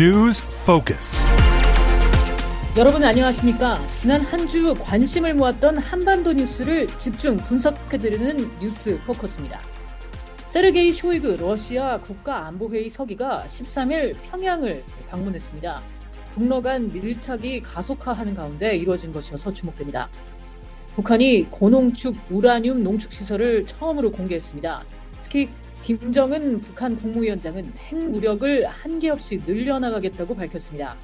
News Focus. 여러분 안녕하십니까? 지난 한 주 관심을 모았던 한반도 뉴스를 집중 분석해드리는 뉴스 포커스입니다. 세르게이 쇼이그 러시아 국가안보회의 서기가 13일 평양을 방문했습니다. 북러 간 밀착이 가속화하는 가운데 이루어진 것이어서 주목됩니다. 북한이 고농축 우라늄 농축 시설을 처음으로 공개했습니다. 특히 김정은 북한 국무위원장은 핵무력을 한계 없이 늘려나가겠다고 밝혔습니다.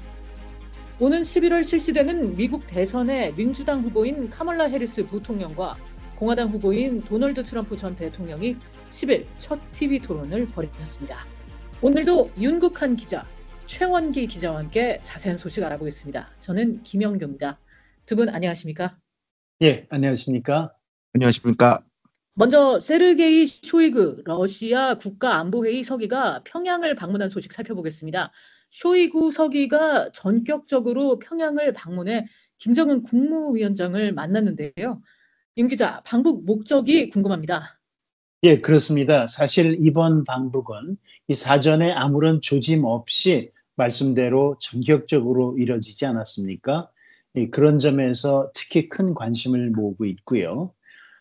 오는 11월 실시되는 미국 대선의 민주당 후보인 카멀라 해리스 부통령과 공화당 후보인 도널드 트럼프 전 대통령이 10일 첫 TV 토론을 벌였습니다. 오늘도 윤국한 기자, 최원기 기자와 함께 자세한 소식 알아보겠습니다. 저는 김영규입니다. 두 분 안녕하십니까? 예, 안녕하십니까? 안녕하십니까? 먼저 세르게이 쇼이그 러시아 국가안보회의 서기가 평양을 방문한 소식 살펴보겠습니다. 쇼이구 서기가 전격적으로 평양을 방문해 김정은 국무위원장을 만났는데요. 임 기자, 방북 목적이 궁금합니다. 예, 그렇습니다. 사실 이번 방북은 이 사전에 아무런 조짐 없이 말씀대로 전격적으로 이뤄지지 않았습니까? 그런 점에서 특히 큰 관심을 모으고 있고요.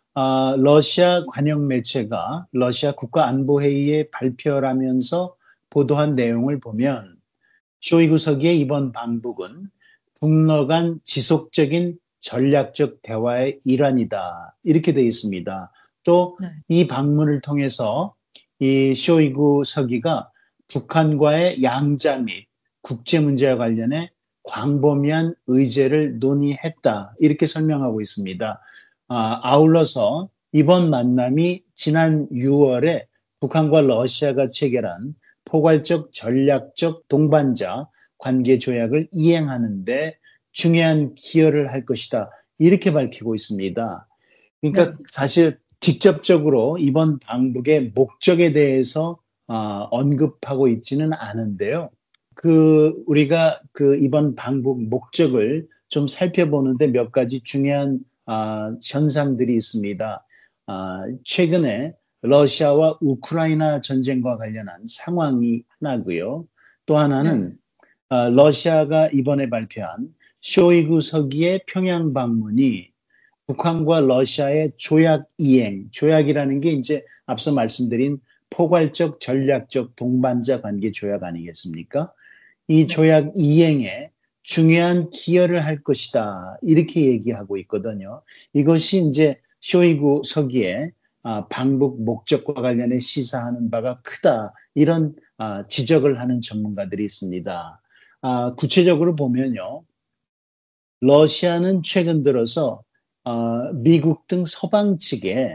러시아 관영 매체가 러시아 국가안보회의의 발표라면서 보도한 내용을 보면 쇼이구 서기의 이번 방북은 북러 간 지속적인 전략적 대화의 일환이다. 이렇게 되어 있습니다. 또 이 방문을 통해서 이 쇼이구 서기가 북한과의 양자 및 국제 문제와 관련해 광범위한 의제를 논의했다. 이렇게 설명하고 있습니다. 아울러서 이번 만남이 지난 6월에 북한과 러시아가 체결한 포괄적 전략적 동반자 관계 조약을 이행하는 데 중요한 기여를 할 것이다. 이렇게 밝히고 있습니다. 그러니까 사실 직접적으로 이번 방북의 목적에 대해서 언급하고 있지는 않은데요. 우리가 이번 방북 목적을 좀 살펴보는데 몇 가지 중요한 현상들이 있습니다. 최근에 러시아와 우크라이나 전쟁과 관련한 상황이 하나고요. 또 하나는 러시아가 이번에 발표한 쇼이구 서기의 평양 방문이 북한과 러시아의 조약 이행, 조약이라는 게 이제 앞서 말씀드린 포괄적 전략적 동반자 관계 조약 아니겠습니까? 이 조약 이행에 중요한 기여를 할 것이다. 이렇게 얘기하고 있거든요. 이것이 이제 쇼이구 서기의 방북 목적과 관련해 시사하는 바가 크다. 이런 지적을 하는 전문가들이 있습니다. 구체적으로 보면요. 러시아는 최근 들어서 미국 등 서방 측에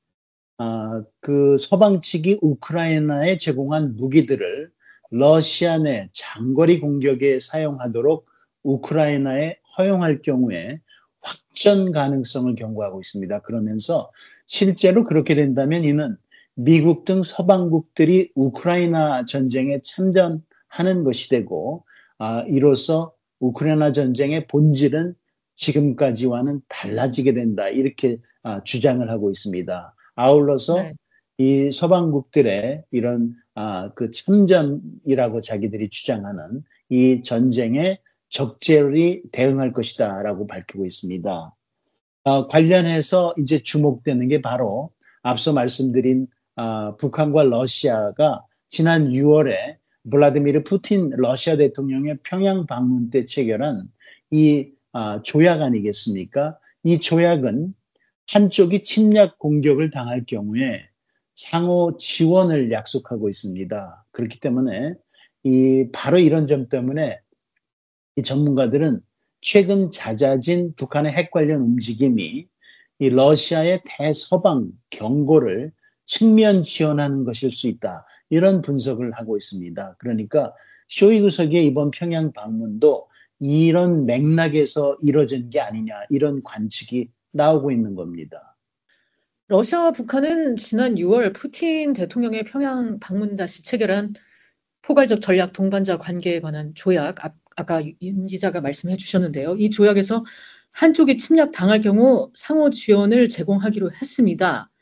서방 측이 우크라이나에 제공한 무기들을 러시아 내 장거리 공격에 사용하도록 우크라이나에 허용할 경우에 확전 가능성을 경고하고 있습니다. 그러면서 실제로 그렇게 된다면 이는 미국 등 서방국들이 우크라이나 전쟁에 참전하는 것이 되고 이로써 우크라이나 전쟁의 본질은 지금까지와는 달라지게 된다. 이렇게 주장을 하고 있습니다. 아울러서 이 서방국들의 이런 참전이라고 자기들이 주장하는 이 전쟁에 적절히 대응할 것이다라고 밝히고 있습니다. 관련해서 이제 주목되는 게 바로 앞서 말씀드린 북한과 러시아가 지난 6월에 블라디미르 푸틴 러시아 대통령의 평양 방문 때 체결한 이 조약 아니겠습니까? 이 조약은 한쪽이 침략 공격을 당할 경우에 상호 지원을 약속하고 있습니다. 그렇기 때문에 바로 이런 점 때문에 이 전문가들은 최근 잦아진 북한의 핵 관련 움직임이 이 러시아의 대서방 경고를 측면 지원하는 것일 수 있다. 이런 분석을 하고 있습니다. 그러니까 쇼이구 서기의 이번 평양 방문도 이런 맥락에서 이뤄진 게 아니냐 이런 관측이 나오고 있는 겁니다. 러시아와 북한은 지난 6월 푸틴 대통령의 평양 방문 다시 체결한 포괄적 전략 동반자 관계에 관한 조약, 아까 윤 기자가 말씀해 주셨는데요. 이 조약에서 한쪽이 침략 당할 경우 상호 지원을 제공하기로 했습니다.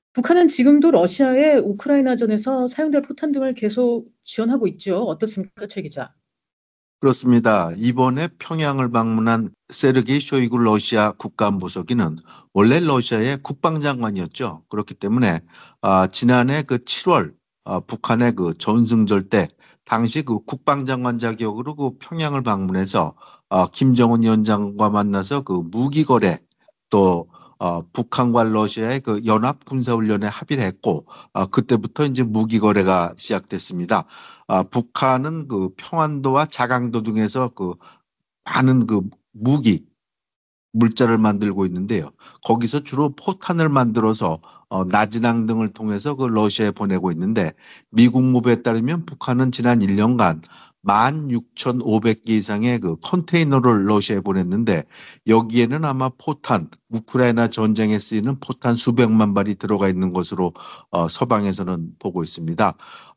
북한은 지금도 러시아의 우크라이나전에서 사용될 포탄 등을 계속 지원하고 있죠. 어떻습니까, 최 기자? 그렇습니다. 이번에 평양을 방문한 세르게이 쇼이구 러시아 국가안보서기는 원래 러시아의 국방장관이었죠. 그렇기 때문에 지난해 그 7월 북한의 그 전승절 때 당시 그 국방장관 자격으로 그 평양을 방문해서 김정은 위원장과 만나서 그 무기 거래 또 북한과 러시아의 그 연합 군사훈련에 합의를 했고 그때부터 이제 무기 거래가 시작됐습니다. 북한은 그 평안도와 자강도 등에서 그 많은 그 무기 물자를 만들고 있는데요. 거기서 주로 포탄을 만들어서 나진항 등을 통해서 그 러시아에 보내고 있는데 미국 무배에 따르면 북한은 지난 1년간 16,500개 이상의 그 컨테이너를 러시아에 보냈는데 여기에는 아마 포탄, 우크라이나 전쟁에 쓰이는 포탄 수백만 발이 들어가 있는 것으로 서방에서는 보고 있습니다.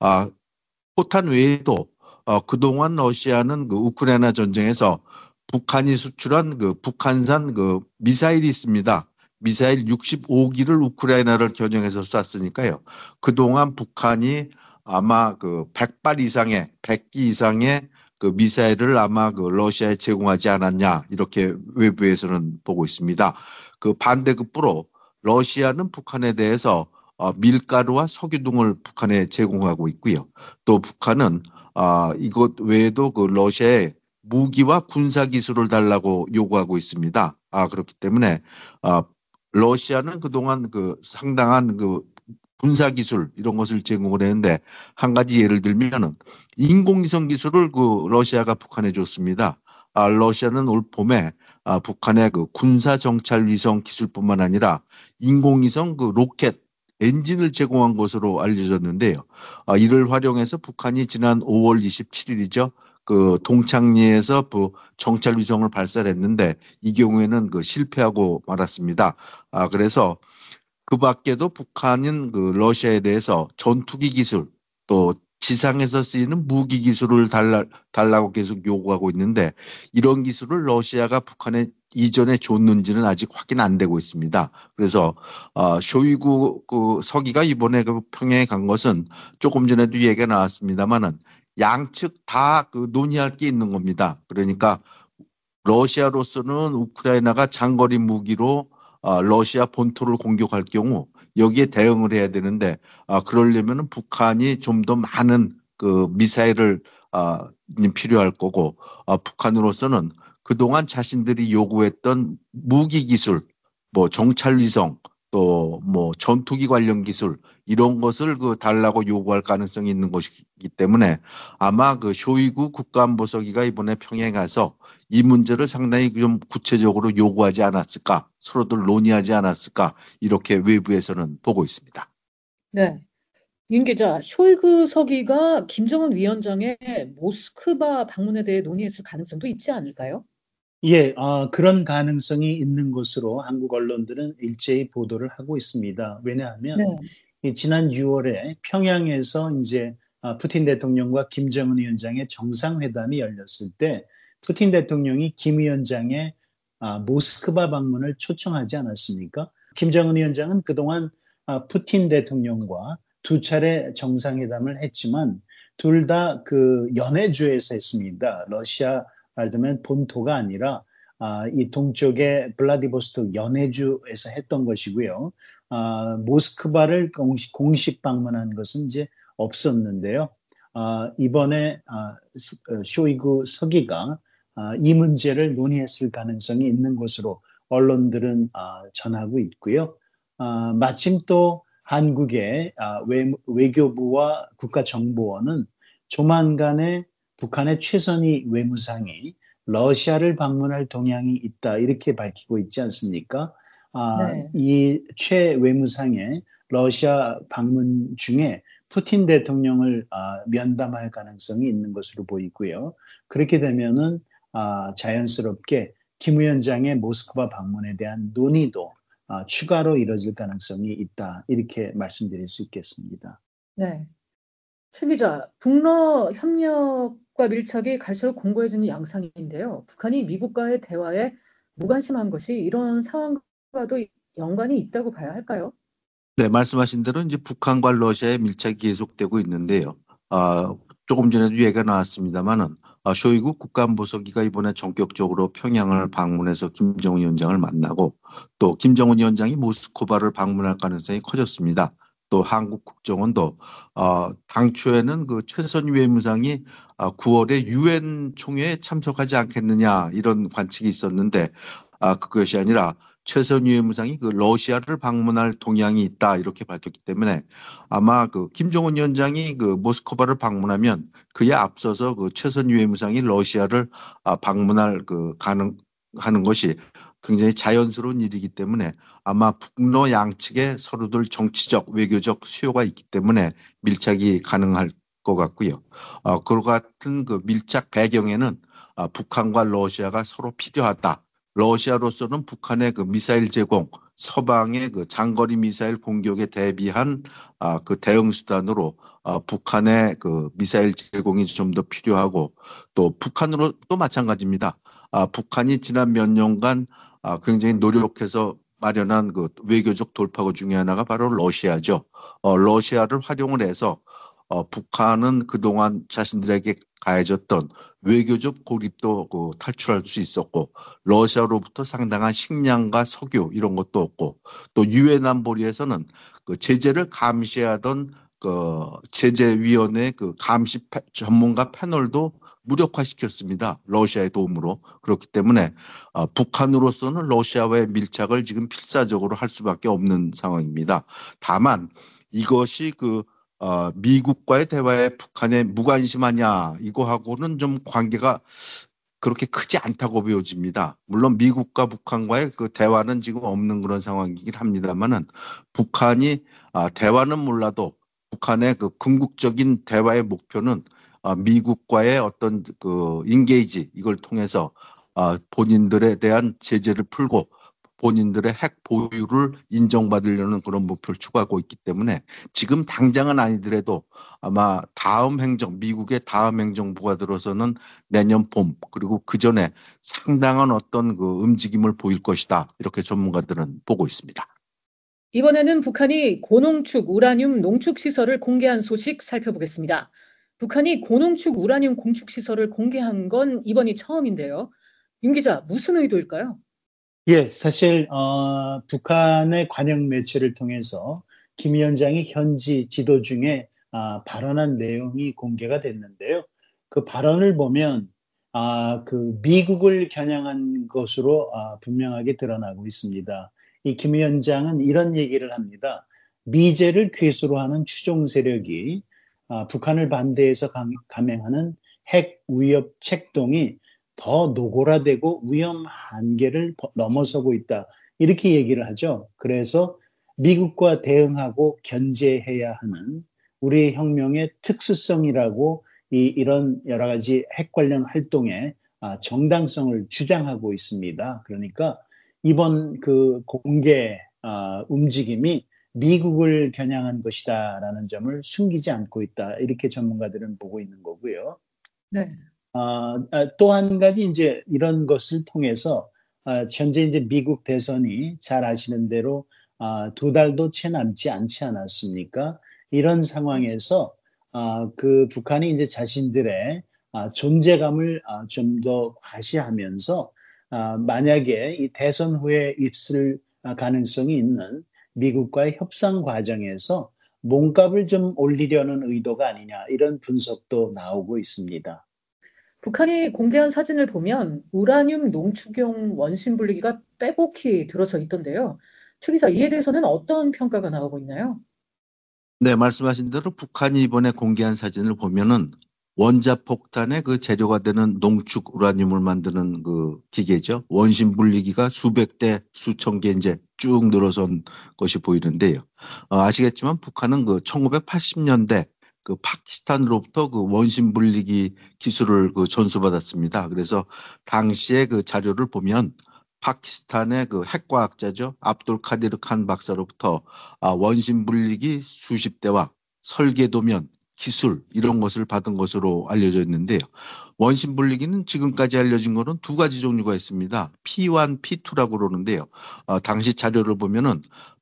포탄 외에도 그동안 러시아는 그 우크라이나 전쟁에서 북한이 수출한 그 북한산 그 미사일이 있습니다. 미사일 65기를 우크라이나를 겨냥해서 쐈으니까요. 그동안 북한이 아마 그 100발 이상의 100기 이상의 그 미사일을 아마 그 러시아에 제공하지 않았냐 이렇게 외부에서는 보고 있습니다. 그 반대급부로 러시아는 북한에 대해서 밀가루와 석유 등을 북한에 제공하고 있고요. 또 북한은 이것 외에도 그 러시아에 무기와 군사 기술을 달라고 요구하고 있습니다. 그렇기 때문에 러시아는 그동안 그 상당한 그 군사 기술 이런 것을 제공을 했는데 한 가지 예를 들면은 인공위성 기술을 그 러시아가 북한에 줬습니다. 러시아는 올 봄에 북한의 그 군사 정찰 위성 기술뿐만 아니라 인공위성 그 로켓 엔진을 제공한 것으로 알려졌는데요. 이를 활용해서 북한이 지난 5월 27일이죠. 그 동창리에서 그 정찰 위성을 발사했는데 이 경우에는 그 실패하고 말았습니다. 그래서 그 밖에도 북한은 그 러시아에 대해서 전투기 기술 또 지상에서 쓰이는 무기 기술을 달라고 계속 요구하고 있는데 이런 기술을 러시아가 북한에 이전에 줬는지는 아직 확인 안 되고 있습니다. 그래서 쇼이구 그 서기가 이번에 그 평양에 간 것은 조금 전에도 얘기가 나왔습니다만은 양측 다 그 논의할 게 있는 겁니다. 그러니까 러시아로서는 우크라이나가 장거리 무기로 러시아 본토를 공격할 경우 여기에 대응을 해야 되는데 그러려면 북한이 좀 더 많은 그 미사일을 필요할 거고 북한으로서는 그동안 자신들이 요구했던 무기 기술, 뭐 정찰 위성, 또 뭐 전투기 관련 기술 이런 것을 그 달라고 요구할 가능성이 있는 것이기 때문에 아마 그 쇼이구 국가안보서기가 이번에 평양에 가서 이 문제를 상당히 좀 구체적으로 요구하지 않았을까, 서로들 논의하지 않았을까, 이렇게 외부에서는 보고 있습니다. 네. 윤 기자, 쇼이그 서기가 김정은 위원장의 모스크바 방문에 대해 논의했을 가능성도 있지 않을까요? 예, 그런 가능성이 있는 것으로 한국 언론들은 일제히 보도를 하고 있습니다. 왜냐하면 네. 이 지난 6월에 평양에서 이제 푸틴 대통령과 김정은 위원장의 정상회담이 열렸을 때 푸틴 대통령이 김 위원장의 모스크바 방문을 초청하지 않았습니까? 김정은 위원장은 그동안 푸틴 대통령과 두 차례 정상회담을 했지만 둘 다 그 연해주에서 했습니다. 러시아 말하자면 본토가 아니라 이 동쪽의 블라디보스토크 연해주에서 했던 것이고요. 모스크바를 공식 방문한 것은 이제 없었는데요. 이번에 쇼이구 서기가 이 문제를 논의했을 가능성이 있는 것으로 언론들은 전하고 있고요. 마침 또 한국의 외교부와 국가정보원은 조만간에 북한의 최선희 외무상이 러시아를 방문할 동향이 있다 이렇게 밝히고 있지 않습니까? 네. 이 최 외무상의 러시아 방문 중에 푸틴 대통령을 면담할 가능성이 있는 것으로 보이고요. 그렇게 되면은 자연스럽게 김 위원장의 모스크바 방문에 대한 논의도 추가로 이뤄질 가능성이 있다 이렇게 말씀드릴 수 있겠습니다. 네. 최 기자, 북러 협력과 밀착이 갈수록 공고해지는 양상인데요. 북한이 미국과의 대화에 무관심한 것이 이런 상황과도 연관이 있다고 봐야 할까요? 네, 말씀하신 대로 이제 북한과 러시아의 밀착이 계속되고 있는데요. 조금 전에도 얘기가 나왔습니다만은 쇼이구 국가안보서기가 이번에 전격적으로 평양을 방문해서 김정은 위원장을 만나고 또 김정은 위원장이 모스크바를 방문할 가능성이 커졌습니다. 또 한국 국정원도 당초에는 그 최선희 외무상이 9월에 유엔 총회에 참석하지 않겠느냐 이런 관측이 있었는데 그것이 아니라 최선희 외무상이 그 러시아를 방문할 동향이 있다 이렇게 밝혔기 때문에 아마 그 김정은 위원장이 그 모스크바를 방문하면 그에 앞서서 그 최선희 외무상이 러시아를 방문할 그 가능하는 것이 굉장히 자연스러운 일이기 때문에 아마 북러 양측에 서로들 정치적 외교적 수요가 있기 때문에 밀착이 가능할 것 같고요. 그와 같은 그 밀착 배경에는 북한과 러시아가 서로 필요하다. 러시아로서는 북한의 그 미사일 제공, 서방의 그 장거리 미사일 공격에 대비한 그 대응 수단으로 북한의 그 미사일 제공이 좀 더 필요하고 또 북한으로 또 마찬가지입니다. 북한이 지난 몇 년간 굉장히 노력해서 마련한 그 외교적 돌파구 중에 하나가 바로 러시아죠. 러시아를 활용을 해서 북한은 그동안 자신들에게 가해졌던 외교적 고립도 탈출할 수 있었고 러시아로부터 상당한 식량과 석유 이런 것도 없고 또 유엔 안보리에서는 그 제재를 감시하던 그 제재위원회 그 감시 전문가 패널도 무력화시켰습니다. 러시아의 도움으로. 그렇기 때문에 북한으로서는 러시아와의 밀착을 지금 필사적으로 할 수밖에 없는 상황입니다. 다만 이것이 미국과의 대화에 북한에 무관심하냐 이거하고는 좀 관계가 그렇게 크지 않다고 보여집니다. 물론 미국과 북한과의 그 대화는 지금 없는 그런 상황이긴 합니다만은 북한이 대화는 몰라도 북한의 그 궁극적인 대화의 목표는 미국과의 어떤 그 인게이지 이걸 통해서 본인들에 대한 제재를 풀고 본인들의 핵 보유를 인정받으려는 그런 목표를 추구하고 있기 때문에 지금 당장은 아니더라도 아마 미국의 다음 행정부가 들어서는 내년 봄 그리고 그 전에 상당한 어떤 그 움직임을 보일 것이다. 이렇게 전문가들은 보고 있습니다. 이번에는 북한이 고농축 우라늄 농축 시설을 공개한 소식 살펴보겠습니다. 북한이 고농축 우라늄 공축 시설을 공개한 건 이번이 처음인데요. 윤 기자, 무슨 의도일까요? 예, 사실 북한의 관영 매체를 통해서 김 위원장이 현지 지도 중에 발언한 내용이 공개가 됐는데요. 그 발언을 보면 그 미국을 겨냥한 것으로 분명하게 드러나고 있습니다. 이 김 위원장은 이런 얘기를 합니다. 미제를 괴수로 하는 추종 세력이 북한을 반대해서 감행하는 핵 위협 책동이 더 노골화되고 위험 한계를 넘어서고 있다. 이렇게 얘기를 하죠. 그래서 미국과 대응하고 견제해야 하는 우리 혁명의 특수성이라고 이런 여러 가지 핵 관련 활동의 정당성을 주장하고 있습니다. 그러니까 이번 그 공개 움직임이 미국을 겨냥한 것이다라는 점을 숨기지 않고 있다. 이렇게 전문가들은 보고 있는 거고요. 네. 또 한 가지 이제 이런 것을 통해서 현재 이제 미국 대선이 잘 아시는 대로 2달도 채 남지 않지 않았습니까? 이런 상황에서 그 북한이 이제 자신들의 존재감을 좀 더 과시하면서 만약에 이 대선 후에 입을 가능성이 있는 미국과의 협상 과정에서 몸값을 좀 올리려는 의도가 아니냐 이런 분석도 나오고 있습니다. 북한이 공개한 사진을 보면 우라늄 농축용 원심 분리기가 빼곡히 들어서 있던데요. 최 기자, 이에 대해서는 어떤 평가가 나오고 있나요? 네, 말씀하신 대로 북한이 이번에 공개한 사진을 보면은 원자폭탄의 그 재료가 되는 농축 우라늄을 만드는 그 기계죠. 원심 분리기가 수백 대, 수천 개 이제 쭉 늘어선 것이 보이는데요. 아시겠지만 북한은 그 1980년대 그 파키스탄으로부터 그 원심 분리기 기술을 그 전수받았습니다. 그래서 당시에 그 자료를 보면 파키스탄의 그 핵과학자죠. 압돌 카디르 칸 박사로부터 원심 분리기 수십 대와 설계도면 기술 이런 것을 받은 것으로 알려져 있는데요. 원심 분리기는 지금까지 알려진 거는 두 가지 종류가 있습니다. P1, P2라고 그러는데요. 당시 자료를 보면은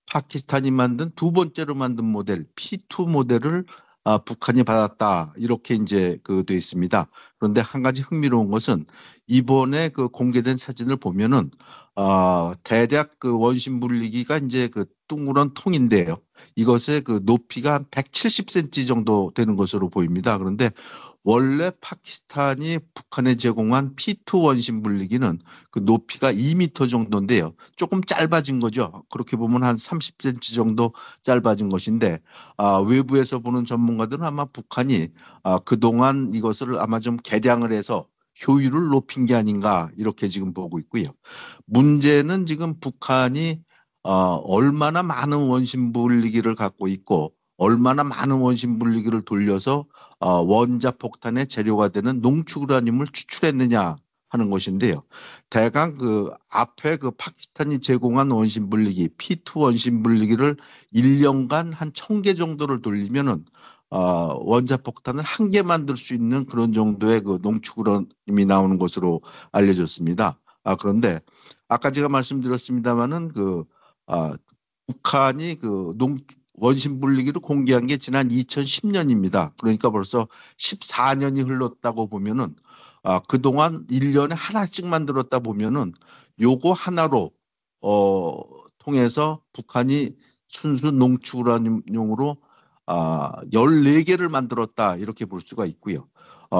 파키스탄이 만든 두 번째로 만든 모델 P2 모델을 북한이 받았다 이렇게 이제 돼 있습니다. 그런데 한 가지 흥미로운 것은 이번에 그 공개된 사진을 보면은 대략 그 원심 분리기가 이제 그 둥그런 통인데요. 이것의 그 높이가 한 170cm 정도 되는 것으로 보입니다. 그런데 원래 파키스탄이 북한에 제공한 P2 원심 분리기는 그 높이가 2m 정도인데요. 조금 짧아진 거죠. 그렇게 보면 한 30cm 정도 짧아진 것인데 외부에서 보는 전문가들은 아마 북한이 그동안 이것을 아마 좀 개량을 해서 효율을 높인 게 아닌가 이렇게 지금 보고 있고요. 문제는 지금 북한이 얼마나 많은 원심 분리기를 갖고 있고 얼마나 많은 원심 분리기를 돌려서 원자폭탄의 재료가 되는 농축우라늄을 추출했느냐 하는 것인데요. 대강 그 앞에 그 파키스탄이 제공한 원심 분리기 P2 원심 분리기를 1년간 한 1000개 정도를 돌리면은 원자폭탄을 한 개 만들 수 있는 그런 정도의 그 농축우라늄이 나오는 것으로 알려졌습니다. 그런데 아까 제가 말씀드렸습니다마는 북한이 원심 분리기를 공개한 게 지난 2010년입니다. 그러니까 벌써 14년이 흘렀다고 보면은 그동안 1년에 하나씩 만들었다 보면은 요거 하나로 통해서 북한이 순수 농축우라늄용으로 14개를 만들었다 이렇게 볼 수가 있고요.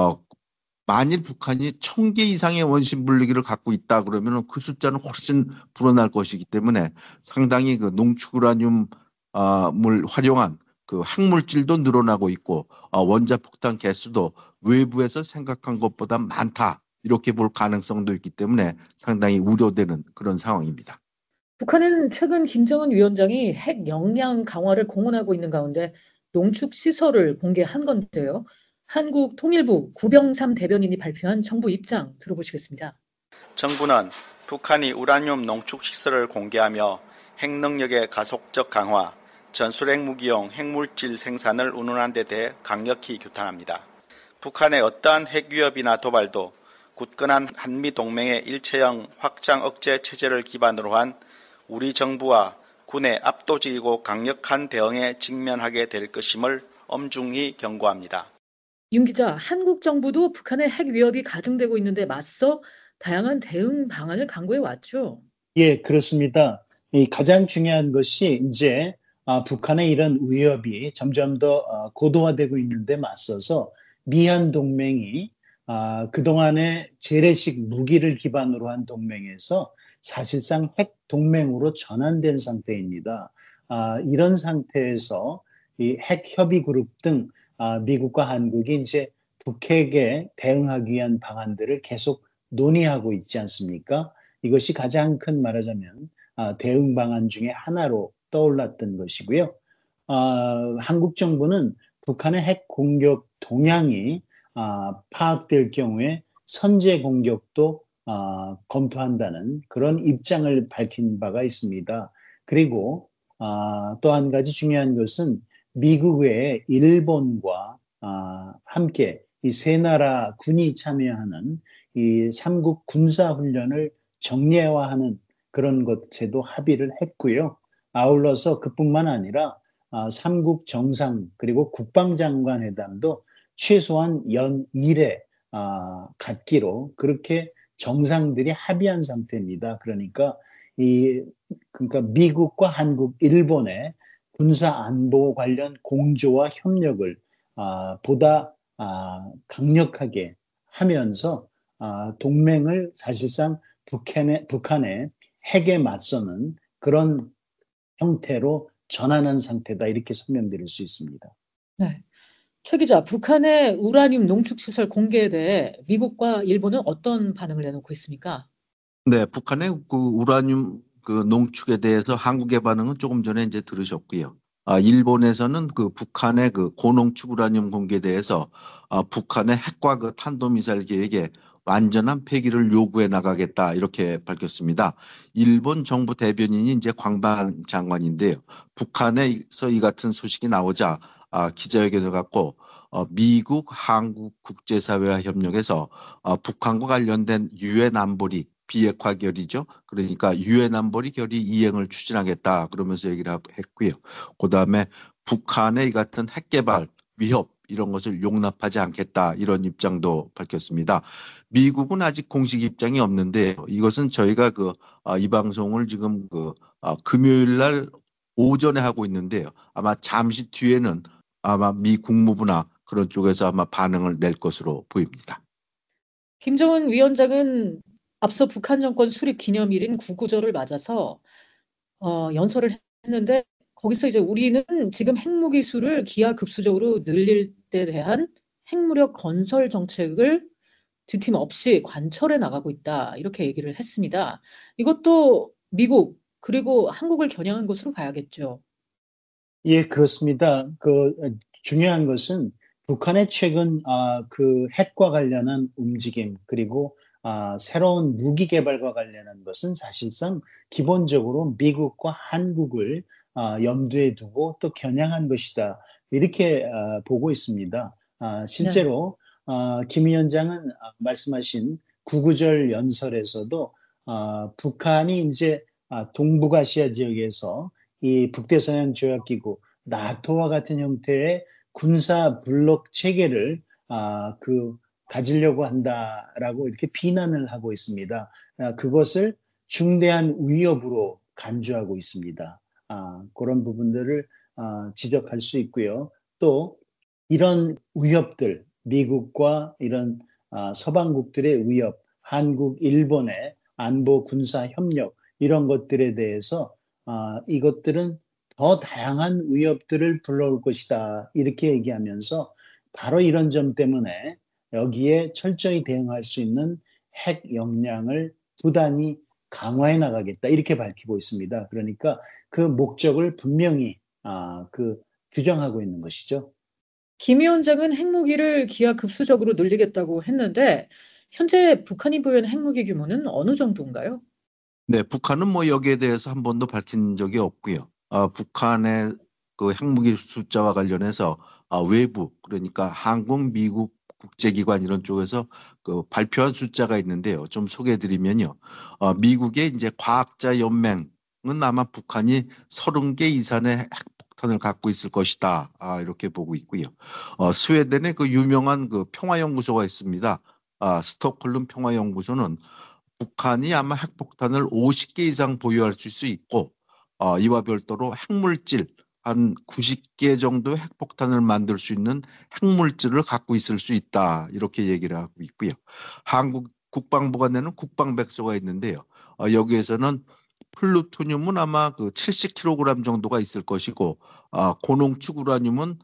만일 북한이 1000개 이상의 원심 분리기를 갖고 있다 그러면 그 숫자는 훨씬 불어날 것이기 때문에 상당히 그 농축우라늄 물 활용한 그 핵물질도 늘어나고 있고 원자폭탄 개수도 외부에서 생각한 것보다 많다 이렇게 볼 가능성도 있기 때문에 상당히 우려되는 그런 상황입니다. 북한은 최근 김정은 위원장이 핵 역량 강화를 공언하고 있는 가운데 농축 시설을 공개한 건데요. 한국통일부 구병삼 대변인이 발표한 정부 입장 들어보시겠습니다. 정부는 북한이 우라늄 농축 시설을 공개하며 핵 능력의 가속적 강화, 전술핵 무기용 핵물질 생산을 운운한 데 대해 강력히 규탄합니다. 북한의 어떠한 핵 위협이나 도발도 굳건한 한미 동맹의 일체형 확장 억제 체제를 기반으로 한 우리 정부와 군의 압도적이고 강력한 대응에 직면하게 될 것임을 엄중히 경고합니다. 윤 기자, 한국 정부도 북한의 핵 위협이 가중되고 있는데 맞서 다양한 대응 방안을 강구해 왔죠. 예, 그렇습니다. 가장 중요한 것이 이제 북한의 이런 위협이 점점 더 고도화되고 있는데 맞서서 미한 동맹이 그동안의 재래식 무기를 기반으로 한 동맹에서 사실상 핵 동맹으로 전환된 상태입니다. 이런 상태에서 이 핵 협의 그룹 등 미국과 한국이 이제 북핵에 대응하기 위한 방안들을 계속 논의하고 있지 않습니까? 이것이 가장 큰 말하자면 대응 방안 중에 하나로 떠올랐던 것이고요. 한국 정부는 북한의 핵 공격 동향이 파악될 경우에 선제 공격도 검토한다는 그런 입장을 밝힌 바가 있습니다. 그리고 또 한 가지 중요한 것은 미국 외에 일본과 함께 이 세 나라 군이 참여하는 이 삼국 군사훈련을 정례화하는 그런 것에도 합의를 했고요. 아울러서 그뿐만 아니라 삼국 정상 그리고 국방장관 회담도 최소한 연 1회 갖기로 그렇게 정상들이 합의한 상태입니다. 그러니까 미국과 한국, 일본의 군사 안보 관련 공조와 협력을 보다 강력하게 하면서 동맹을 사실상 북한의 핵에 맞서는 그런 형태로 전환한 상태다 이렇게 설명드릴 수 있습니다. 네. 최 기자, 북한의 우라늄 농축 시설 공개에 대해 미국과 일본은 어떤 반응을 내놓고 있습니까? 네, 북한의 그 우라늄 그 농축에 대해서 한국의 반응은 조금 전에 이제 들으셨고요. 일본에서는 그 북한의 그 고농축 우라늄 공개에 대해서 북한의 핵과 그 탄도미사일 계획에 완전한 폐기를 요구해 나가겠다 이렇게 밝혔습니다. 일본 정부 대변인이 이제 광반 장관인데요. 북한에서 이 같은 소식이 나오자 기자회견을 갖고 미국, 한국 국제사회와 협력해서 북한과 관련된 유엔 안보리 비핵화 결의죠. 그러니까 유엔 안보리 결의 이행을 추진하겠다 그러면서 얘기를 했고요. 그다음에 북한의 이 같은 핵 개발 위협 이런 것을 용납하지 않겠다 이런 입장도 밝혔습니다. 미국은 아직 공식 입장이 없는데 이것은 저희가 이 방송을 지금 금요일 날 오전에 하고 있는데요. 아마 잠시 뒤에는 아마 미 국무부나 그런 쪽에서 아마 반응을 낼 것으로 보입니다. 김정은 위원장은 앞서 북한 정권 수립 기념일인 9.9절을 맞아서 연설을 했는데 거기서 이제 우리는 지금 핵무기 수를 기하급수적으로 늘릴 때 대한 핵무력 건설 정책을 뒤팀없이 관철해 나가고 있다. 이렇게 얘기를 했습니다. 이것도 미국 그리고 한국을 겨냥한 것으로 봐야겠죠. 예, 그렇습니다. 중요한 것은 북한의 최근 그 핵과 관련한 움직임 그리고 새로운 무기 개발과 관련한 것은 사실상 기본적으로 미국과 한국을 염두에 두고 또 겨냥한 것이다. 이렇게 보고 있습니다. 실제로 김 위원장은 말씀하신 9.9절 연설에서도 북한이 이제 동북아시아 지역에서 이 북대서양 조약기구 나토와 같은 형태의 군사 블록 체계를 가지려고 한다라고 이렇게 비난을 하고 있습니다. 그것을 중대한 위협으로 간주하고 있습니다. 그런 부분들을 지적할 수 있고요. 또 이런 위협들, 미국과 이런 서방국들의 위협, 한국, 일본의 안보 군사 협력 이런 것들에 대해서 이것들은 더 다양한 위협들을 불러올 것이다. 이렇게 얘기하면서 바로 이런 점 때문에 여기에 철저히 대응할 수 있는 핵 역량을 부단히 강화해 나가겠다. 이렇게 밝히고 있습니다. 그러니까 그 목적을 분명히 규정하고 있는 것이죠. 김 위원장은 핵무기를 기하급수적으로 늘리겠다고 했는데 현재 북한이 보유한 핵무기 규모는 어느 정도인가요? 네, 북한은 뭐 여기에 대해서 한 번도 밝힌 적이 없고요. 북한의 그 핵무기 숫자와 관련해서 외부 그러니까 한국, 미국 국제기관 이런 쪽에서 그 발표한 숫자가 있는데요. 좀 소개해드리면요. 미국의 이제 과학자 연맹은 아마 북한이 30개 이상의 핵폭탄을 갖고 있을 것이다. 이렇게 보고 있고요. 스웨덴의 그 유명한 그 평화연구소가 있습니다. 스톡홀름 평화연구소는 북한이 아마 핵폭탄을 50개 이상 보유할 수 있고 이와 별도로 핵물질 한 90개 정도 핵폭탄을 만들 수 있는 핵물질을 갖고 있을 수 있다. 이렇게 얘기를 하고 있고요. 한국 국방부가 내는 국방백서가 있는데요. 여기에서는 플루토늄은 아마 그 70kg 정도가 있을 것이고 고농축 우라늄은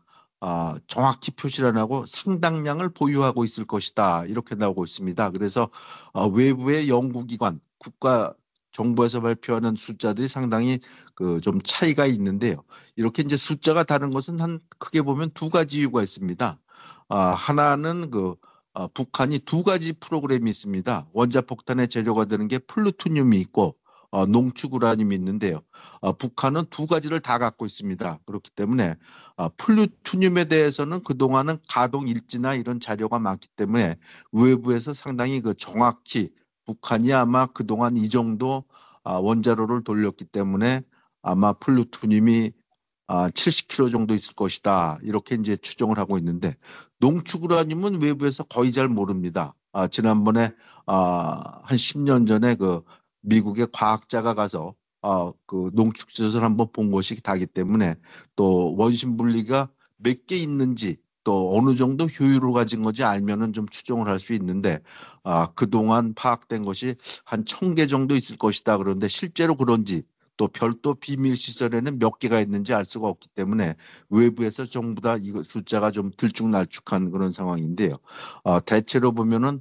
정확히 표시를 안 하고 상당량을 보유하고 있을 것이다. 이렇게 나오고 있습니다. 그래서 외부의 연구기관, 국가 정부에서 발표하는 숫자들이 상당히 그 좀 차이가 있는데요. 이렇게 이제 숫자가 다른 것은 크게 보면 두 가지 이유가 있습니다. 하나는 북한이 두 가지 프로그램이 있습니다. 원자폭탄의 재료가 되는 게 플루토늄이 있고 농축 우라늄이 있는데요. 북한은 두 가지를 다 갖고 있습니다. 그렇기 때문에 플루토늄에 대해서는 그동안은 가동 일지나 이런 자료가 많기 때문에 외부에서 상당히 정확히 북한이 아마 그동안 이 정도 원자로를 돌렸기 때문에 아마 플루토늄이 70kg 정도 있을 것이다. 이렇게 이제 추정을 하고 있는데 농축 우라늄은 외부에서 거의 잘 모릅니다. 지난번에 한 10년 전에 미국의 과학자가 가서 그 농축젖을 한번 본 것이 다기 때문에 또 원심 분리가 몇 개 있는지 또 어느 정도 효율을 가진 건지 알면은 좀 추정을 할 수 있는데 그동안 파악된 것이 한 1000개 정도 있을 것이다. 그런데 실제로 그런지 또 별도 비밀 시설에는 몇 개가 있는지 알 수가 없기 때문에 외부에서 전부 다 이거 숫자가 좀 들쭉날쭉한 그런 상황인데요. 대체로 보면은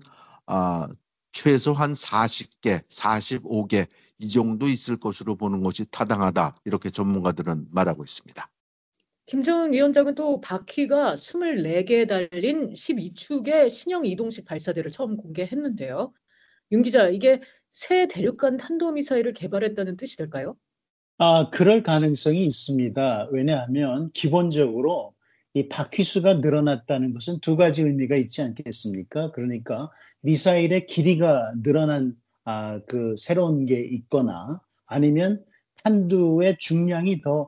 최소 한 40개, 45개 이 정도 있을 것으로 보는 것이 타당하다. 이렇게 전문가들은 말하고 있습니다. 김정은 위원장은 또 바퀴가 24개 달린 12축의 신형 이동식 발사대를 처음 공개했는데요. 윤 기자, 이게 새 대륙간 탄도미사일을 개발했다는 뜻이 될까요? 그럴 가능성이 있습니다. 왜냐하면 기본적으로 이 바퀴수가 늘어났다는 것은 두 가지 의미가 있지 않겠습니까? 그러니까 미사일의 길이가 늘어난 그 새로운 게 있거나 아니면 탄두의 중량이 더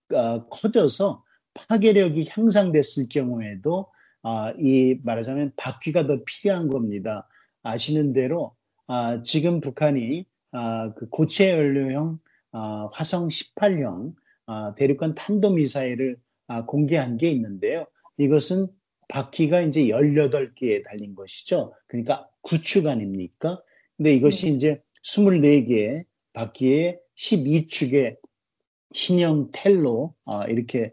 커져서 파괴력이 향상됐을 경우에도 이 말하자면 바퀴가 더 필요한 겁니다. 아시는 대로 지금 북한이 그 고체 연료형 화성 18형 대륙간 탄도미사일을 공개한 게 있는데요. 이것은 바퀴가 이제 18개에 달린 것이죠. 그러니까 구축 아닙니까? 근데 이것이 이제 24개의 바퀴에 12축의 신형 텔로 이렇게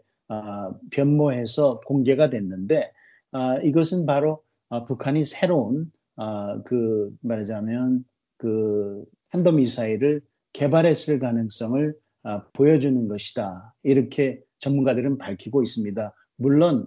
변모해서 공개가 됐는데 이것은 바로 북한이 새로운 그 말하자면 그 탄도미사일을 개발했을 가능성을 보여주는 것이다. 이렇게 전문가들은 밝히고 있습니다. 물론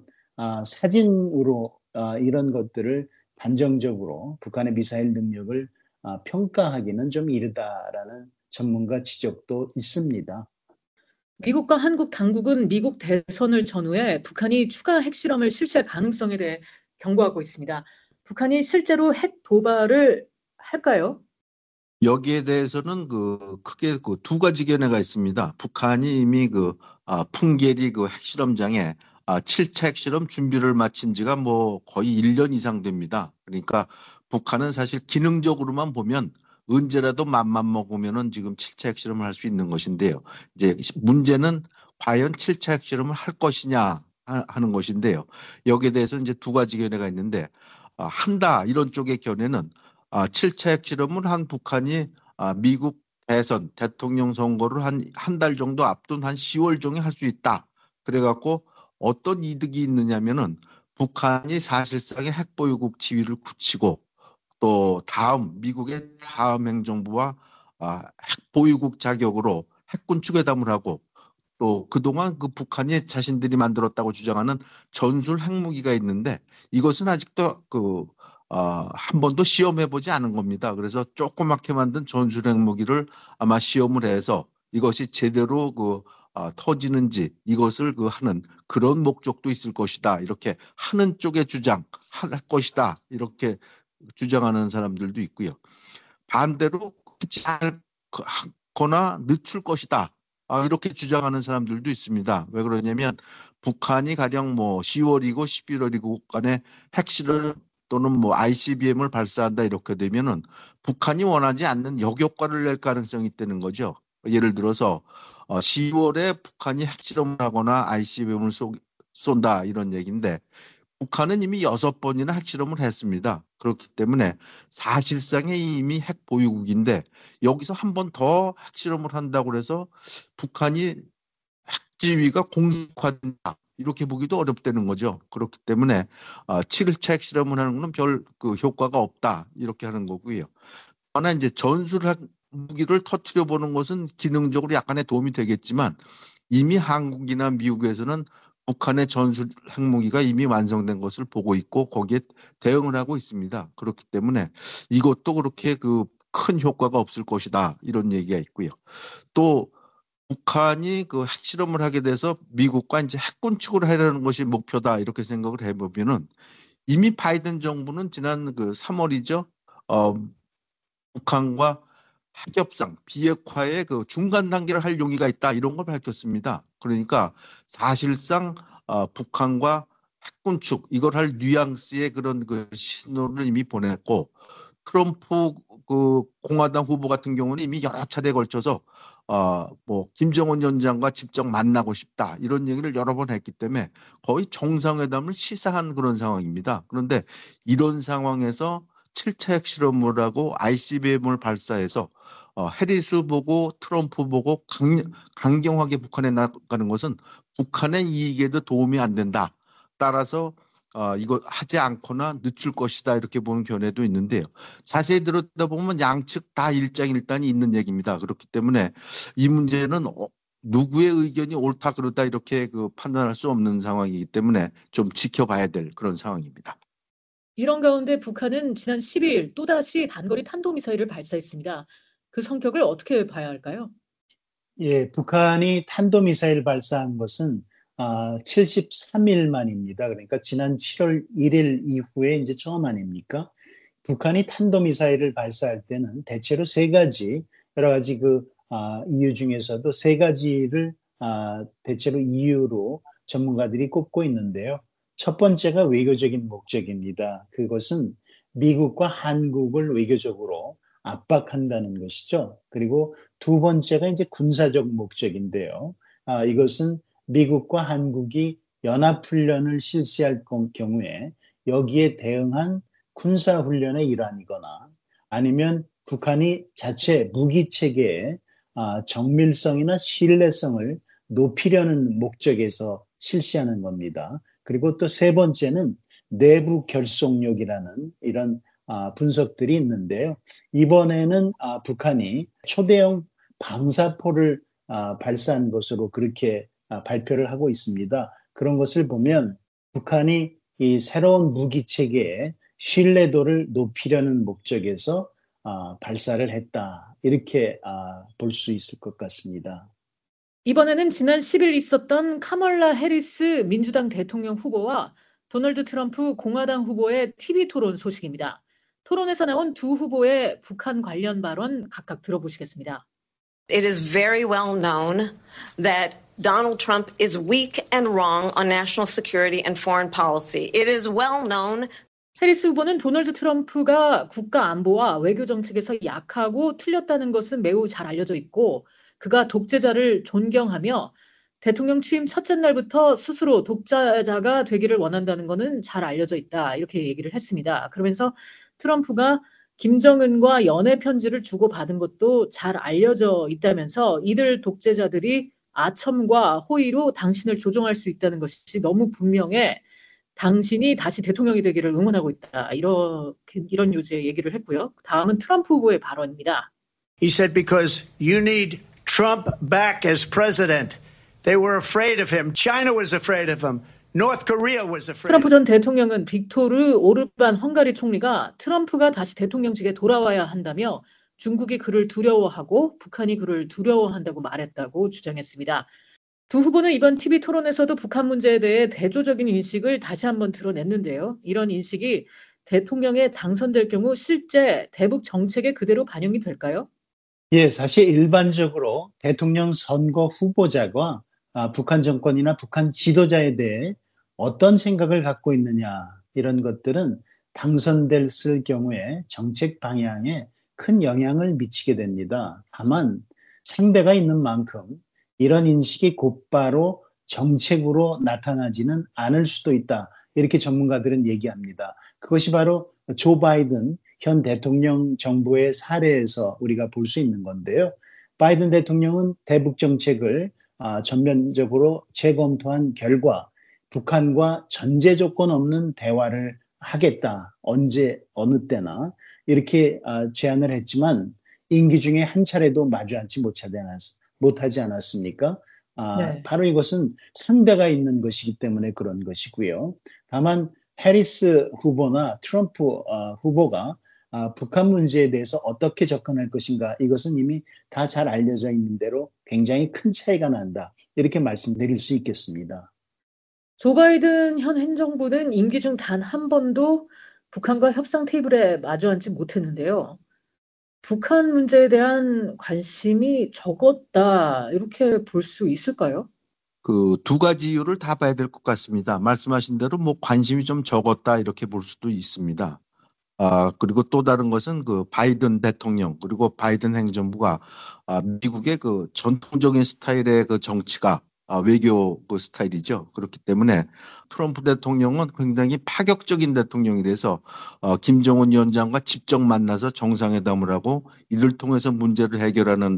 사진으로 이런 것들을 단정적으로 북한의 미사일 능력을 평가하기는 좀 이르다라는 전문가 지적도 있습니다. 미국과 한국 당국은 미국 대선을 전후해 북한이 추가 핵실험을 실시할 가능성에 대해 경고하고 있습니다. 북한이 실제로 핵 도발을 할까요? 여기에 대해서는 크게 두 가지 견해가 있습니다. 북한이 이미 풍계리 핵실험장에 7차 핵실험 준비를 마친 지가 뭐 거의 1년 이상 됩니다. 그러니까 북한은 사실 기능적으로만 보면 언제라도 맘만 먹으면은 지금 7차 핵실험을 할 수 있는 것인데요. 이제 문제는 과연 7차 핵실험을 할 것이냐 하는 것인데요. 여기에 대해서 이제 두 가지 견해가 있는데 한다 이런 쪽의 견해는 7차 핵실험을 한 북한이 미국 대선 대통령 선거를 한 달 정도 앞둔 한 10월 중에 할 수 있다. 그래갖고 어떤 이득이 있느냐면은 북한이 사실상의 핵보유국 지위를 굳히고 또 미국의 다음 행정부와 핵보유국 자격으로 핵군 추계담을 하고 또 그동안 그 북한이 자신들이 만들었다고 주장하는 전술 핵무기가 있는데 이것은 아직도 한 번도 시험해보지 않은 겁니다. 그래서 조그맣게 만든 전술 핵무기를 아마 시험을 해서 이것이 제대로 터지는지 이것을 하는 그런 목적도 있을 것이다. 이렇게 하는 쪽의 할 것이다. 이렇게 주장하는 사람들도 있고요. 반대로 그렇지 않거나 늦출 것이다. 이렇게 주장하는 사람들도 있습니다. 왜 그러냐면 북한이 가령 뭐 10월이고 11월이고 간에 핵실험 또는 뭐 ICBM을 발사한다 이렇게 되면은 북한이 원하지 않는 역효과를 낼 가능성이 있다는 거죠. 예를 들어서 10월에 북한이 핵실험을 하거나 ICBM을 쏜다 이런 얘기인데 북한은 이미 6번이나 핵실험을 했습니다. 그렇기 때문에 사실상의 이미 핵 보유국인데 여기서 한 번 더 핵실험을 한다고 해서 북한이 핵지위가 공식화된다. 이렇게 보기도 어렵다는 거죠. 그렇기 때문에 7차 핵실험을 하는 것은 별 효과가 없다. 이렇게 하는 거고요. 하나 이제 전술핵 무기를 터뜨려 보는 것은 기능적으로 약간의 도움이 되겠지만 이미 한국이나 미국에서는 북한의 전술 핵무기가 이미 완성된 것을 보고 있고 거기에 대응을 하고 있습니다. 그렇기 때문에 이것도 그렇게 큰 효과가 없을 것이다. 이런 얘기가 있고요. 또 북한이 핵실험을 하게 돼서 미국과 이제 핵군축을 하려는 것이 목표다. 이렇게 생각을 해보면은 이미 바이든 정부는 지난 3월이죠. 북한과 핵협상, 비핵화의 중간 단계를 할 용의가 있다 이런 걸 밝혔습니다. 그러니까 사실상 북한과 핵군축 이걸 할 뉘앙스의 그런 신호를 이미 보냈고 트럼프 공화당 후보 같은 경우는 이미 여러 차례에 걸쳐서 뭐 김정은 위원장과 직접 만나고 싶다 이런 얘기를 여러 번 했기 때문에 거의 정상회담을 시사한 그런 상황입니다. 그런데 이런 상황에서 7차 핵실험을 하고 ICBM을 발사해서 해리스 보고 트럼프 보고 강경하게 북한에 나가는 것은 북한의 이익에도 도움이 안 된다. 따라서 이거 하지 않거나 늦출 것이다 이렇게 보는 견해도 있는데요. 자세히 들여다보면 양측 다 일장일단이 있는 얘기입니다. 그렇기 때문에 이 문제는 누구의 의견이 옳다 그르다 이렇게 판단할 수 없는 상황이기 때문에 좀 지켜봐야 될 그런 상황입니다. 이런 가운데 북한은 지난 12일 또다시 단거리 탄도미사일을 발사했습니다. 그 성격을 어떻게 봐야 할까요? 예, 북한이 탄도미사일 발사한 것은 73일 만입니다. 그러니까 지난 7월 1일 이후에 이제 처음 아닙니까? 북한이 탄도미사일을 발사할 때는 대체로 세 가지, 여러 가지 이유 중에서도 세 가지를 대체로 이유로 전문가들이 꼽고 있는데요. 첫 번째가 외교적인 목적입니다. 그것은 미국과 한국을 외교적으로 압박한다는 것이죠. 그리고 두 번째가 이제 군사적 목적인데요. 이것은 미국과 한국이 연합훈련을 실시할 경우에 여기에 대응한 군사훈련의 일환이거나 아니면 북한이 자체 무기체계의 정밀성이나 신뢰성을 높이려는 목적에서 실시하는 겁니다. 그리고 또 세 번째는 내부 결속력이라는 이런 분석들이 있는데요. 이번에는 북한이 초대형 방사포를 발사한 것으로 그렇게 발표를 하고 있습니다. 그런 것을 보면 북한이 이 새로운 무기 체계의 신뢰도를 높이려는 목적에서 발사를 했다. 이렇게 볼 수 있을 것 같습니다. 이번에는 지난 10일 있었던 카멀라 해리스 민주당 대통령 후보와 도널드 트럼프 공화당 후보의 TV 토론 소식입니다. 토론에서 나온 두 후보의 북한 관련 발언 각각 들어보시겠습니다. It is very well known that Donald Trump is weak and wrong on national security and foreign policy. It is well known. 해리스 후보는 도널드 트럼프가 국가 안보와 외교 정책에서 약하고 틀렸다는 것은 매우 잘 알려져 있고 그가 독재자를 존경하며 대통령 취임 첫째 날부터 스스로 독재자가 되기를 원한다는 것은 잘 알려져 있다. 이렇게 얘기를 했습니다. 그러면서 트럼프가 김정은과 연애 편지를 주고받은 것도 잘 알려져 있다면서 이들 독재자들이 아첨과 호의로 당신을 조종할 수 있다는 것이 너무 분명해 당신이 다시 대통령이 되기를 응원하고 있다. 이런 요지의 얘기를 했고요. 다음은 트럼프 후보의 발언입니다. He said because you need Trump back as president. They were afraid of him. China was afraid of him. North Korea was afraid. 트럼프 전 대통령은 빅토르 오르반 헝가리 총리가 트럼프가 다시 대통령직에 돌아와야 한다며 중국이 그를 두려워하고 북한이 그를 두려워한다고 말했다고 주장했습니다. 두 후보는 이번 TV 토론에서도 북한 문제에 대해 대조적인 인식을 다시 한번 드러냈는데요. 이런 인식이 대통령에 당선될 경우 실제 대북 정책에 그대로 반영이 될까요? 예, 사실 일반적으로 대통령 선거 후보자가 북한 정권이나 북한 지도자에 대해 어떤 생각을 갖고 있느냐 이런 것들은 당선됐을 경우에 정책 방향에 큰 영향을 미치게 됩니다. 다만 상대가 있는 만큼 이런 인식이 곧바로 정책으로 나타나지는 않을 수도 있다. 이렇게 전문가들은 얘기합니다. 그것이 바로 조 바이든 현 대통령 정부의 사례에서 우리가 볼 수 있는 건데요. 바이든 대통령은 대북 정책을 전면적으로 재검토한 결과 북한과 전제 조건 없는 대화를 하겠다. 언제 어느 때나 이렇게 제안을 했지만 임기 중에 한 차례도 마주 앉지 못하지 않았습니까? 네. 바로 이것은 상대가 있는 것이기 때문에 그런 것이고요. 다만 해리스 후보나 트럼프 후보가 북한 문제에 대해서 어떻게 접근할 것인가 이것은 이미 다 잘 알려져 있는 대로 굉장히 큰 차이가 난다. 이렇게 말씀드릴 수 있겠습니다. 조 바이든 현 행정부는 임기 중 단 한 번도 북한과 협상 테이블에 마주 앉지 못했는데요. 북한 문제에 대한 관심이 적었다 이렇게 볼 수 있을까요? 그 두 가지 이유를 다 봐야 될 것 같습니다. 말씀하신 대로 뭐 관심이 좀 적었다 이렇게 볼 수도 있습니다. 그리고 또 다른 것은 그 바이든 대통령 그리고 바이든 행정부가 미국의 그 전통적인 스타일의 그 정치가 외교 그 스타일이죠. 그렇기 때문에 트럼프 대통령은 굉장히 파격적인 대통령이라서 김정은 위원장과 직접 만나서 정상회담을 하고 이를 통해서 문제를 해결하는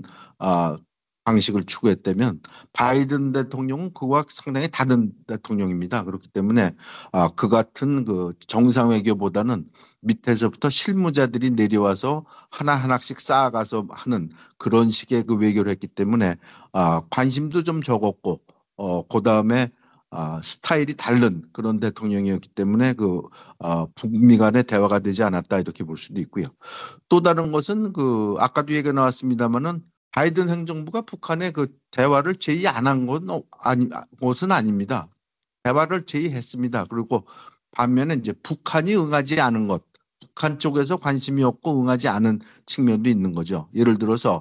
방식을 추구했다면 바이든 대통령은 그와 상당히 다른 대통령입니다. 그렇기 때문에 그 같은 그 정상 외교보다는 밑에서부터 실무자들이 내려와서 하나하나씩 쌓아가서 하는 그런 식의 그 외교를 했기 때문에 관심도 좀 적었고 그 다음에 스타일이 다른 그런 대통령이었기 때문에 그 북미 간의 대화가 되지 않았다 이렇게 볼 수도 있고요. 또 다른 것은 그 아까도 얘기가 나왔습니다마는 바이든 행정부가 북한의 그 대화를 제의 안 한 것은 아닙니다. 대화를 제의했습니다. 그리고 반면에 이제 북한이 응하지 않은 것, 북한 쪽에서 관심이 없고 응하지 않은 측면도 있는 거죠. 예를 들어서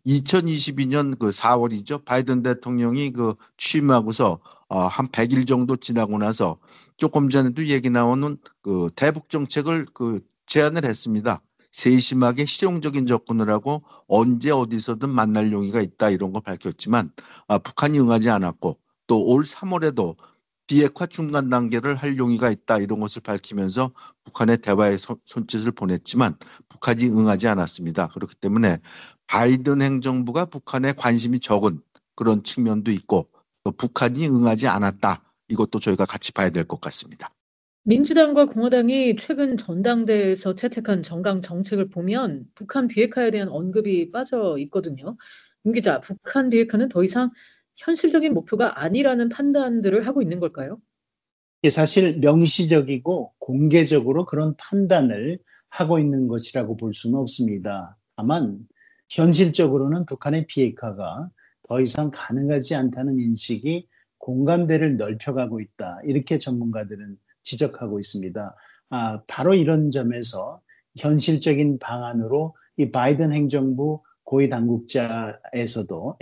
2022년 그 4월이죠. 바이든 대통령이 그 취임하고서 한 100일 정도 지나고 나서 조금 전에도 얘기 나오는 그 대북 정책을 그 제안을 했습니다. 세심하게 실용적인 접근을 하고 언제 어디서든 만날 용의가 있다 이런 걸 밝혔지만 북한이 응하지 않았고 또 올 3월에도 비핵화 중간 단계를 할 용의가 있다 이런 것을 밝히면서 북한의 대화의 손짓을 보냈지만 북한이 응하지 않았습니다. 그렇기 때문에 바이든 행정부가 북한에 관심이 적은 그런 측면도 있고 또 북한이 응하지 않았다. 이것도 저희가 같이 봐야 될 것 같습니다. 민주당과 공화당이 최근 전당대회에서 채택한 정강 정책을 보면 북한 비핵화에 대한 언급이 빠져 있거든요. 윤 기자, 북한 비핵화는 더 이상 현실적인 목표가 아니라는 판단들을 하고 있는 걸까요? 사실 명시적이고 공개적으로 그런 판단을 하고 있는 것이라고 볼 수는 없습니다. 다만 현실적으로는 북한의 비핵화가 더 이상 가능하지 않다는 인식이 공감대를 넓혀가고 있다. 이렇게 전문가들은 지적하고 있습니다. 바로 이런 점에서 현실적인 방안으로 이 바이든 행정부 고위 당국자에게서도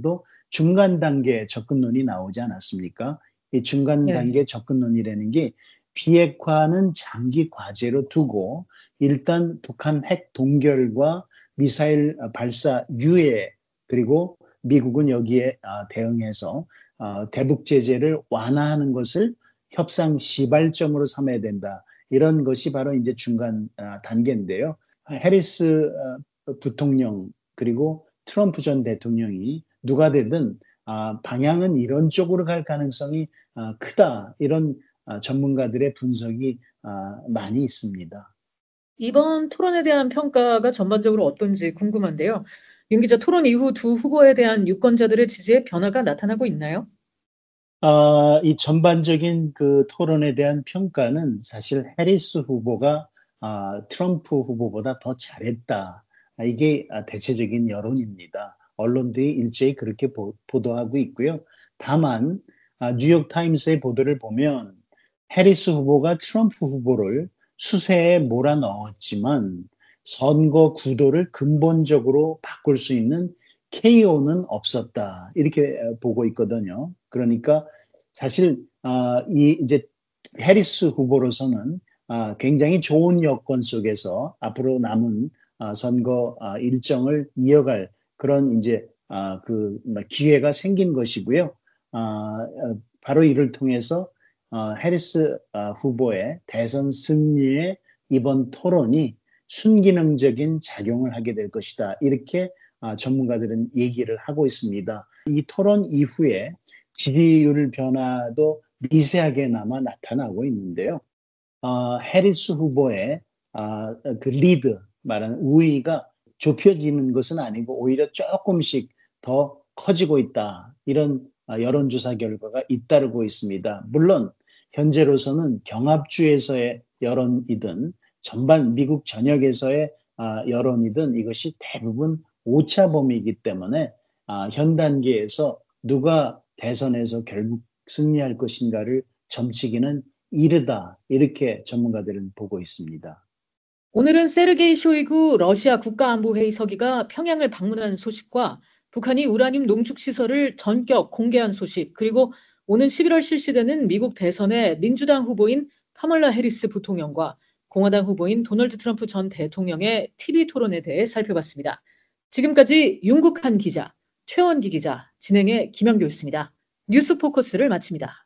중간 단계 접근론이 나오지 않았습니까? 이 중간 단계 접근론이라는 게 비핵화는 장기 과제로 두고 일단 북한 핵 동결과 미사일 발사 유예 그리고 미국은 여기에 대응해서 대북 제재를 완화하는 것을 협상 시발점으로 삼아야 된다. 이런 것이 바로 이제 중간 단계인데요. 해리스 부통령 그리고 트럼프 전 대통령이 누가 되든 방향은 이런 쪽으로 갈 가능성이 크다. 이런 전문가들의 분석이 많이 있습니다. 이번 토론에 대한 평가가 전반적으로 어떤지 궁금한데요. 윤 기자, 토론 이후 두 후보에 대한 유권자들의 지지에 변화가 나타나고 있나요? 이 전반적인 그 토론에 대한 평가는 사실 해리스 후보가 트럼프 후보보다 더 잘했다. 이게 대체적인 여론입니다. 언론들이 일제히 그렇게 보도하고 있고요. 다만 뉴욕타임스의 보도를 보면 해리스 후보가 트럼프 후보를 수세에 몰아넣었지만 선거 구도를 근본적으로 바꿀 수 있는 KO는 없었다. 이렇게 보고 있거든요. 그러니까 사실 이제 해리스 후보로서는 굉장히 좋은 여건 속에서 앞으로 남은 선거 일정을 이어갈 그런 이제 그 기회가 생긴 것이고요. 바로 이를 통해서 해리스 후보의 대선 승리에 이번 토론이 순기능적인 작용을 하게 될 것이다. 이렇게 전문가들은 얘기를 하고 있습니다. 이 토론 이후에 지지율 변화도 미세하게나마 나타나고 있는데요. 해리스 후보의 그 리드, 말하는 우위가 좁혀지는 것은 아니고 오히려 조금씩 더 커지고 있다. 이런 여론조사 결과가 잇따르고 있습니다. 물론 현재로서는 경합주에서의 여론이든 전반 미국 전역에서의 여론이든 이것이 대부분 오차범위이기 때문에 현 단계에서 누가 대선에서 결국 승리할 것인가를 점치기는 이르다. 이렇게 전문가들은 보고 있습니다. 오늘은 세르게이 쇼이구 러시아 국가안보회의 서기가 평양을 방문한 소식과 북한이 우라늄 농축 시설을 전격 공개한 소식, 그리고 오는 11월 실시되는 미국 대선의 민주당 후보인 카멀라 해리스 부통령과 공화당 후보인 도널드 트럼프 전 대통령의 TV 토론에 대해 살펴봤습니다. 지금까지 윤국한 기자, 최원기 기자, 진행의 김현교였습니다. 뉴스 포커스를 마칩니다.